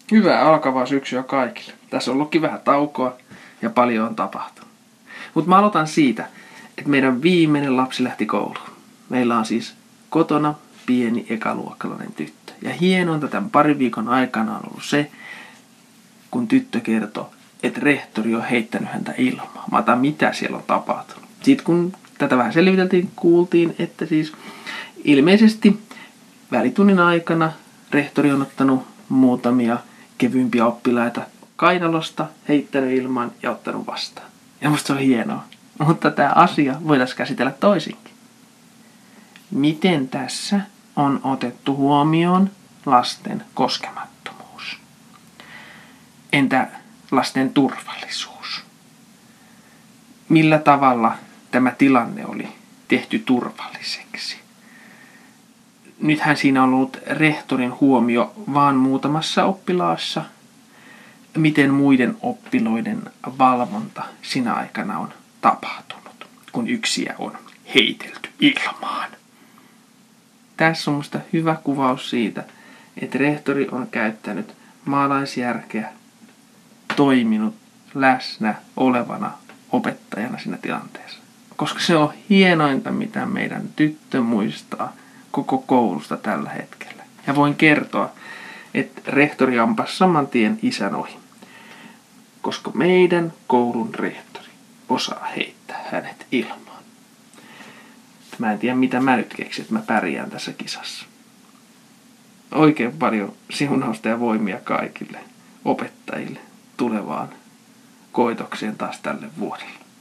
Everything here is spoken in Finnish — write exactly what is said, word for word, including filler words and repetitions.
Hyvää alkavaa syksyä kaikille. Tässä on ollutkin vähän taukoa ja paljon on tapahtunut. Mutta mä aloitan siitä, että meidän viimeinen lapsi lähti kouluun. Meillä on siis kotona pieni ekaluokkalainen tyttö. Ja hienointa tämän parin viikon aikana on ollut se, kun tyttö kertoi, että rehtori on heittänyt häntä ilmaan. Mä otan, mitä siellä on tapahtunut. Sitten kun tätä vähän selviteltiin, kuultiin, että siis ilmeisesti välitunnin aikana rehtori on ottanut muutamia kevyimpiä oppilaita kainalosta, heittänyt ilmaan ja ottanut vastaan. Ja musta se on hienoa. Mutta tämä asia voitaisiin käsitellä toisinkin. Miten tässä on otettu huomioon lasten koskemattomuus? Entä lasten turvallisuus? Millä tavalla tämä tilanne oli tehty turvalliseksi? Nythän siinä on ollut rehtorin huomio vaan muutamassa oppilaassa. Miten muiden oppiloiden valvonta sinä aikana on tapahtunut, kun yksiä on heitelty ilmaan? Tässä on musta hyvä kuvaus siitä, että rehtori on käyttänyt maalaisjärkeä, toiminut läsnä olevana opettajana siinä tilanteessa. Koska se on hienointa, mitä meidän tyttö muistaa koko koulusta tällä hetkellä. Ja voin kertoa, että rehtori ampasi saman tien isän ohi. Koska meidän koulun rehtori osaa heittää hänet ilmaan. Mä en tiedä, mitä mä nyt keksin, että mä pärjään tässä kisassa. Oikein paljon siunausta ja voimia kaikille opettajille tulevaan koitokseen taas tälle vuodelle.